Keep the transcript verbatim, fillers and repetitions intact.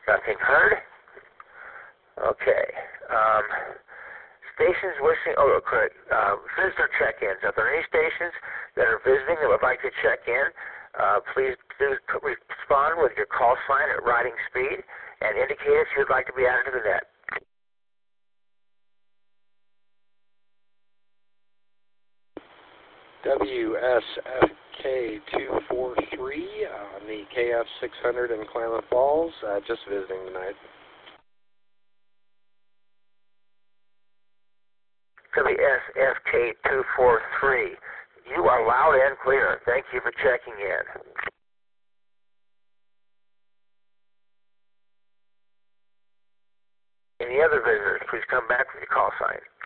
Nothing heard? Okay. Um, stations wishing, oh, correct. Uh, visitor check-ins. Are there any stations that are visiting that would like to check in? Uh, please do respond with your call sign at writing speed and indicate if you'd like to be added to the net. W S F K two four three on the K F six hundred in Klamath Falls, uh, just visiting tonight. W S F K two four three, you are loud and clear. Thank you for checking in. Any other visitors, please come back with your call sign.